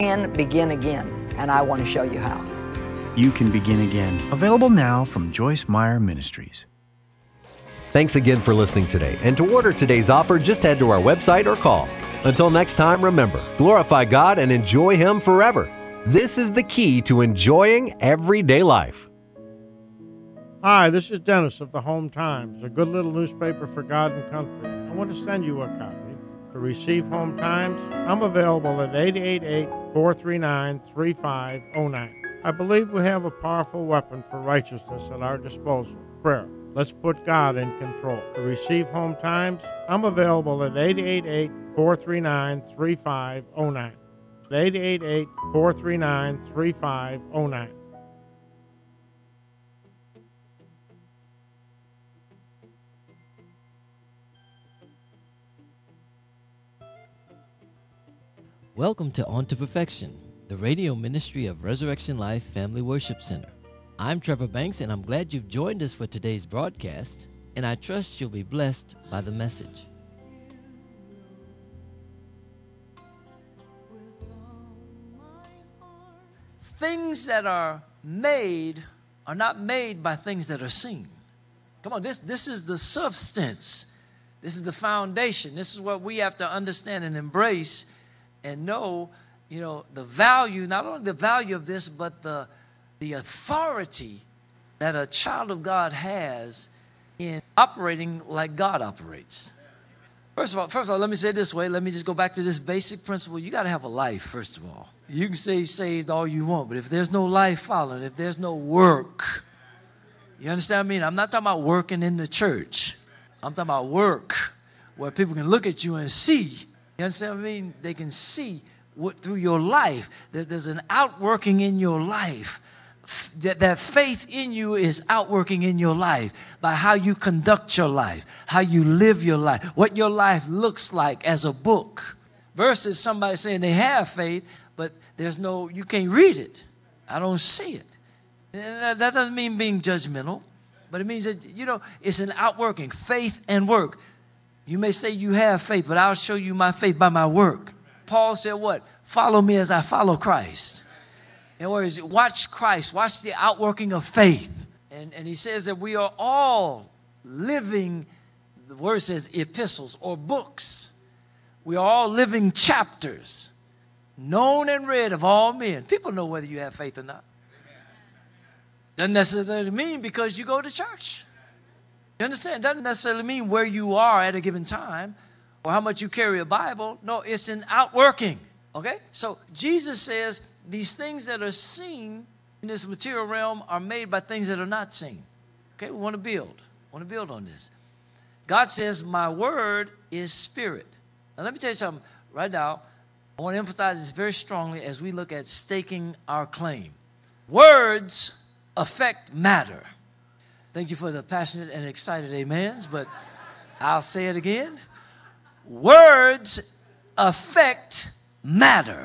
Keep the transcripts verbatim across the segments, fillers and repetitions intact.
And begin again, and I want to show you how. You Can Begin Again. Available now from Joyce Meyer Ministries. Thanks again for listening today. And to order today's offer, just head to our website or call. Until next time, remember, glorify God and enjoy Him forever. This is the key to enjoying everyday life. Hi, this is Dennis of the Home Times, a good little newspaper for God and country. I want to send you a copy. To receive Home Times, I'm available at eight eight eight, four three nine, three five zero nine. I believe we have a powerful weapon for righteousness at our disposal, prayer. Let's put God in control. To receive Home Times, I'm available at eight eight eight, four three nine, three five zero nine. eight eight eight, four three nine, three five zero nine. Welcome to On to Perfection, the radio ministry of Resurrection Life Family Worship Center. I'm Trevor Banks, and I'm glad you've joined us for today's broadcast, and I trust you'll be blessed by the message. Things that are made are not made by things that are seen. Come on, this, this is the substance. This is the foundation. This is what we have to understand and embrace and know, you know, the value, not only the value of this, but the, the authority that a child of God has in operating like God operates. First of all, first of all, let me say it this way. Let me just go back to this basic principle. You got to have a life, first of all. You can say saved all you want, but if there's no life following, if there's no work, you understand what I mean? I'm not talking about working in the church. I'm talking about work where people can look at you and see. You understand what I mean? They can see what, through your life. There, there's an outworking in your life. That, that faith in you is outworking in your life by how you conduct your life, how you live your life, what your life looks like as a book. Versus somebody saying they have faith, but there's no, you can't read it. I don't see it. And that doesn't mean being judgmental, but it means that, you know, it's an outworking, faith and work. You may say you have faith, but I'll show you my faith by my work. Paul said what? Follow me as I follow Christ. In other words, watch Christ, watch the outworking of faith. And, and he says that we are all living, the word says epistles or books. We are all living chapters, known and read of all men. People know whether you have faith or not. Doesn't necessarily mean because you go to church. You understand? Doesn't necessarily mean where you are at a given time or how much you carry a Bible. No, it's an outworking. Okay? So Jesus says these things that are seen in this material realm are made by things that are not seen. Okay? We want to build. We want to build on this. God says, my word is spirit. Now, let me tell you something right now. I want to emphasize this very strongly as we look at staking our claim. Words affect matter. Thank you for the passionate and excited amens, but I'll say it again. Words affect matter.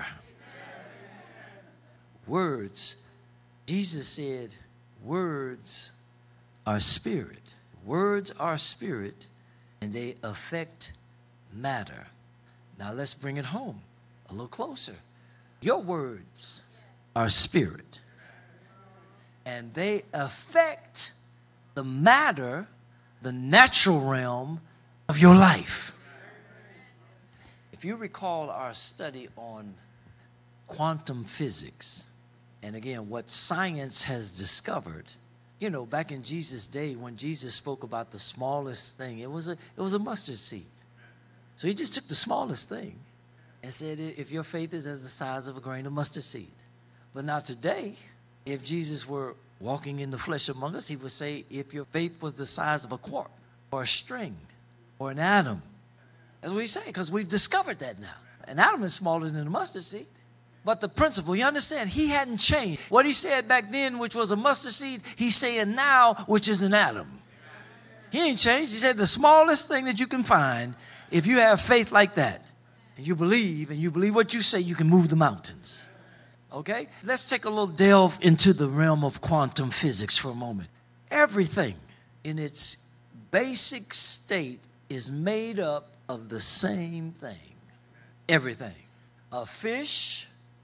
Words. Jesus said, words are spirit. Words are spirit, and they affect matter. Now let's bring it home a little closer. Your words are spirit, and they affect the matter, the natural realm of your life. If you recall our study on quantum physics, and again, what science has discovered, you know, back in Jesus' day when Jesus spoke about the smallest thing, it was a, it was a mustard seed. So he just took the smallest thing and said, if your faith is as the size of a grain of mustard seed. But now today, if Jesus were walking in the flesh among us, he would say, if your faith was the size of a quark or a string or an atom. That's what he's saying, because we've discovered that now. An atom is smaller than a mustard seed. But the principle, you understand, he hadn't changed. What he said back then, which was a mustard seed, he's saying now, which is an atom. He ain't changed. He said the smallest thing that you can find, if you have faith like that, and you believe, and you believe what you say, you can move the mountains. Okay? Let's take a little delve into the realm of quantum physics for a moment. Everything in its basic state is made up of the same thing. Everything. A fish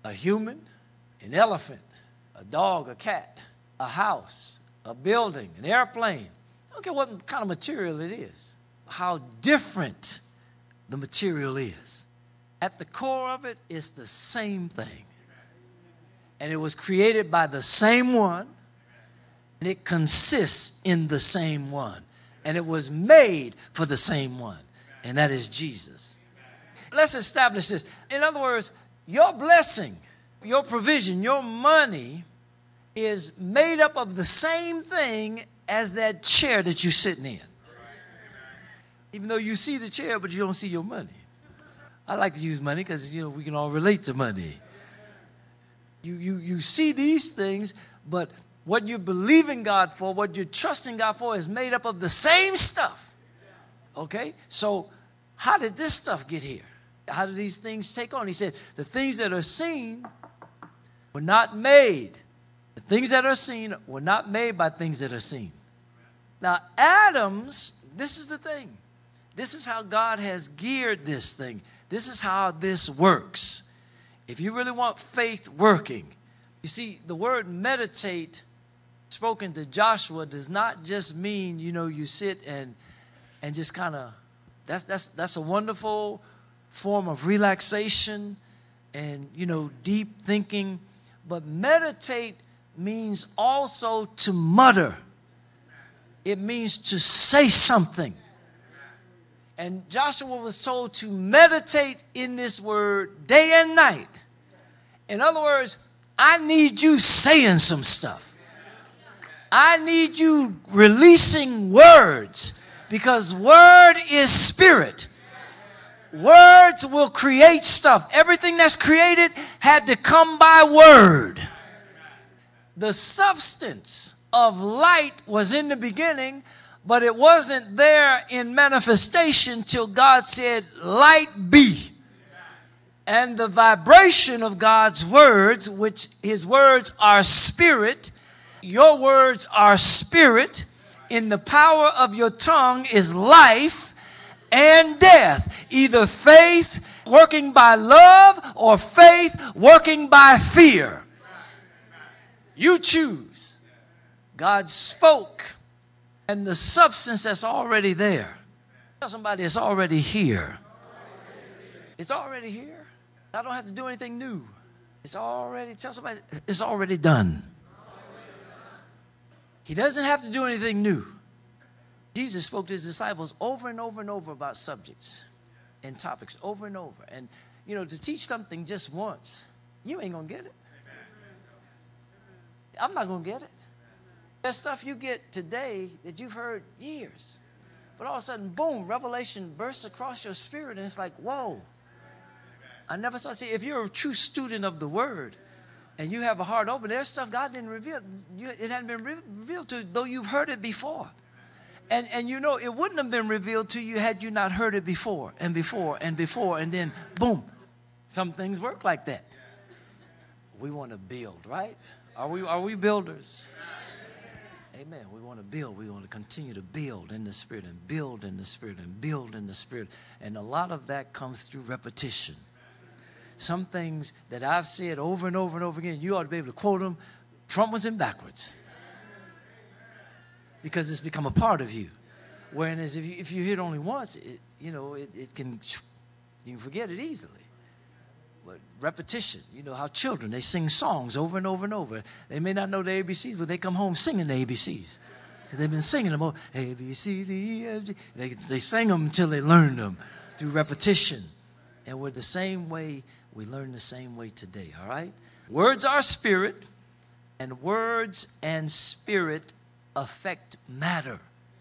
a human, an elephant, a dog, a cat, a house, a building, an airplane. I don't care what kind of material it is, how different the material is. At the core of it is the same thing. And it was created by the same one, and it consists in the same one. And it was made for the same one, and that is Jesus. Let's establish this. In other words, your blessing, your provision, your money is made up of the same thing as that chair that you're sitting in. Even though you see the chair, but you don't see your money. I like to use money because, you know, we can all relate to money. You, you, you see these things, but what you're believing God for, what you're trusting God for is made up of the same stuff. Okay? So how did this stuff get here? How did these things take on? He said, the things that are seen were not made. The things that are seen were not made by things that are seen. Now, Adam's, this is the thing. This is how God has geared this thing. This is how this works. If you really want faith working, you see, the word meditate spoken to Joshua does not just mean, you know, you sit and and just kind of, that's that's that's a wonderful form of relaxation and, you know, deep thinking. But meditate means also to mutter. It means to say something. And Joshua was told to meditate in this word day and night. In other words, I need you saying some stuff. I need you releasing words, because word is spirit. Words will create stuff. Everything that's created had to come by word. The substance of light was in the beginning, but it wasn't there in manifestation till God said, light be. And the vibration of God's words, which his words are spirit, your words are spirit, in the power of your tongue is life and death. Either faith working by love or faith working by fear. You choose. God spoke, and the substance that's already there. Tell somebody it's already here. It's already here. I don't have to do anything new. It's already, tell somebody it's already done. He doesn't have to do anything new. Jesus spoke to his disciples over and over and over about subjects and topics over and over. And, you know, to teach something just once, you ain't going to get it. I'm not going to get it. There's stuff you get today that you've heard years. But all of a sudden, boom, revelation bursts across your spirit, and it's like, whoa. I never saw. See, if you're a true student of the word and you have a heart open, there's stuff God didn't reveal. You, it hadn't been re- revealed to you, though you've heard it before. And, and you know, it wouldn't have been revealed to you had you not heard it before and before and before. And then, boom, some things work like that. We want to build, right? Are we, are we builders? Amen. We want to build. We want to continue to build in the Spirit and build in the Spirit and build in the Spirit. And a lot of that comes through repetition. Some things that I've said over and over and over again, you ought to be able to quote them frontwards and backwards. Because it's become a part of you. Whereas if you, if you hear it only once, it, you know, it, it can, you can forget it easily. But repetition, you know how children, they sing songs over and over and over. They may not know the A B Cs, but they come home singing the A B Cs. Because they've been singing them over, A, B, C, D, E, F, G. They, they sing them until they learn them through repetition. And we're the same way, we learn the same way today, all right? Words are spirit, and words and spirit affect matter.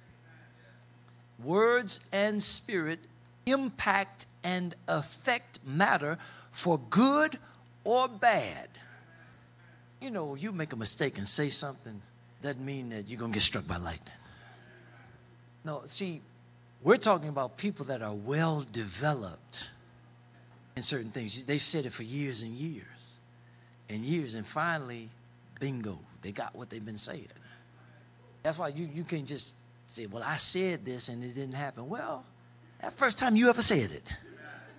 Words and spirit impact and affect matter for good or bad. You know, you make a mistake and say something, doesn't mean that you're going to get struck by lightning. No, see, we're talking about people that are well developed in certain things. They've said it for years and years and years, and finally, bingo, they got what they've been saying. That's why you, you can't just say, well, I said this and it didn't happen. Well, that first time you ever said it.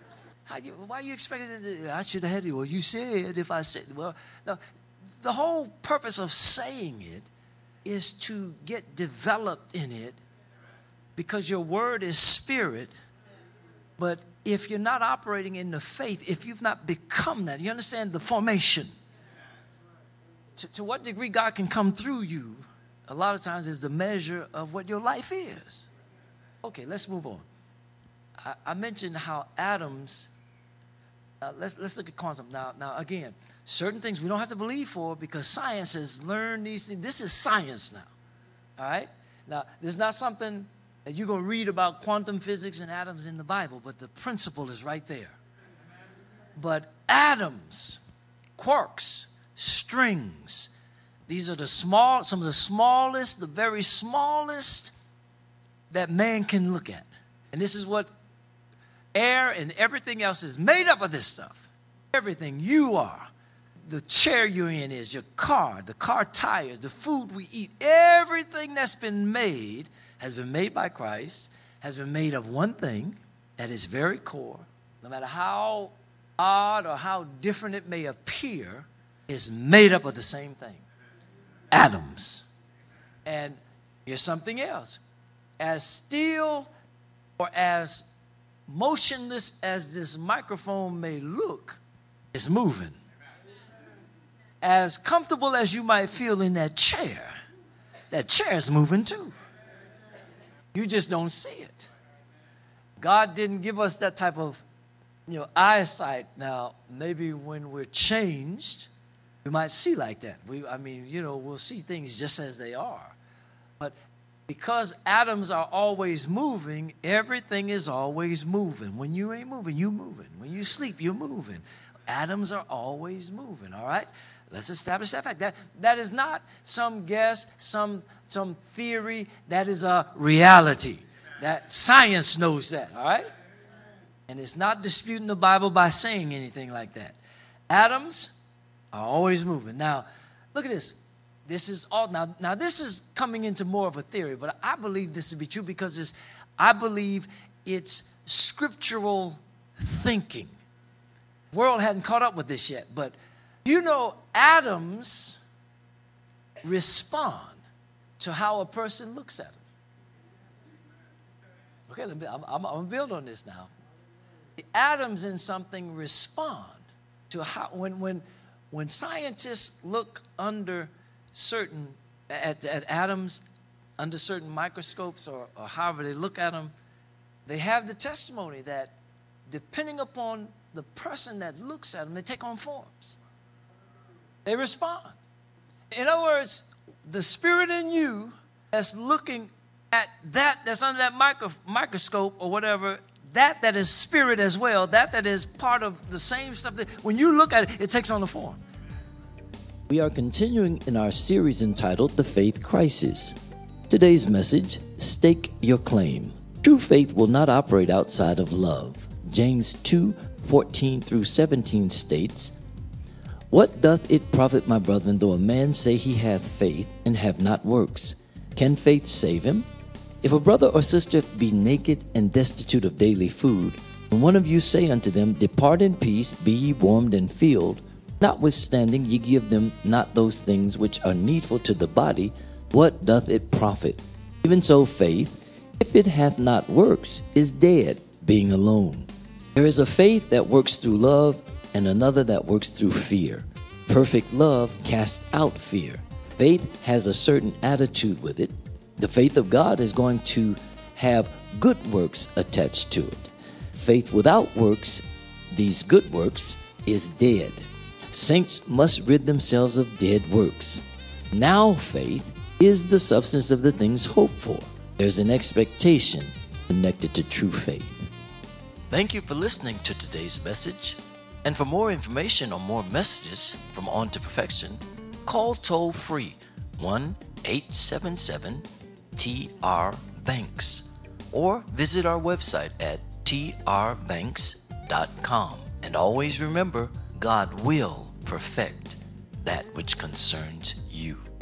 How you, why are you expecting it? I should have had it. Well, you said if I said, well, no. The whole purpose of saying it is to get developed in it, because your word is spirit. But if you're not operating in the faith, if you've not become that, you understand the formation. To, to what degree God can come through you, a lot of times is the measure of what your life is. Okay, let's move on. I, I mentioned how atoms, uh, let's, let's look at quantum. Now, now, again, certain things we don't have to believe for, because science has learned these things. This is science now, all right? Now, there's not something that you're going to read about quantum physics and atoms in the Bible, but the principle is right there. But atoms, quarks, strings, these are the small, some of the smallest, the very smallest that man can look at. And this is what air and everything else is made up of, this stuff. Everything you are. The chair you're in is, your car, the car tires, the food we eat, everything that's been made has been made by Christ, has been made of one thing that is very core. No matter how odd or how different it may appear, is made up of the same thing. Atoms. And here's something else. As still or as motionless as this microphone may look, it's moving. As comfortable as you might feel in that chair, that chair is moving too. You just don't see it. God didn't give us that type of, you know, eyesight. Now, maybe when we're changed, we might see like that. We, I mean, you know, we'll see things just as they are. But because atoms are always moving, everything is always moving. When you ain't moving, you moving. When you sleep, you're moving. Atoms are always moving, all right? Let's establish that fact. That, that is not some guess, some, some theory. That is a reality. That science knows that, all right? And it's not disputing the Bible by saying anything like that. Atoms are always moving. Now, look at this. This is all, now, now this is coming into more of a theory, but I believe this to be true because it's, I believe it's scriptural thinking. The world hadn't caught up with this yet, but you know, atoms respond to how a person looks at them. Okay, let me, I'm, I'm, I'm going to build on this now. The atoms in something respond to how, when, when, when scientists look under certain, at, at atoms, under certain microscopes or, or however they look at them, they have the testimony that depending upon the person that looks at them, they take on forms. They respond. In other words, the spirit in you that's looking at that, that's under that micro, microscope or whatever, that that is spirit as well, that that is part of the same stuff that when you look at it, it takes on the form. We are continuing in our series entitled The Faith Crisis. Today's message, Stake Your Claim. True faith will not operate outside of love. James two, fourteen through seventeen states, "What doth it profit, my brethren, though a man say he hath faith, and have not works? Can faith save him? If a brother or sister be naked and destitute of daily food, and one of you say unto them, Depart in peace, be ye warmed and filled, notwithstanding ye give them not those things which are needful to the body, what doth it profit? Even so faith, if it hath not works, is dead, being alone. There is a faith that works through love, and another that works through fear. Perfect love casts out fear. Faith has a certain attitude with it. The faith of God is going to have good works attached to it. Faith without works, these good works, is dead. Saints must rid themselves of dead works. Now faith is the substance of the things hoped for. There's an expectation connected to true faith. Thank you for listening to today's message. And for more information or more messages from On to Perfection, call toll free one eight seven seven T R Banks or visit our website at T R banks dot com. And always remember, God will perfect that which concerns you.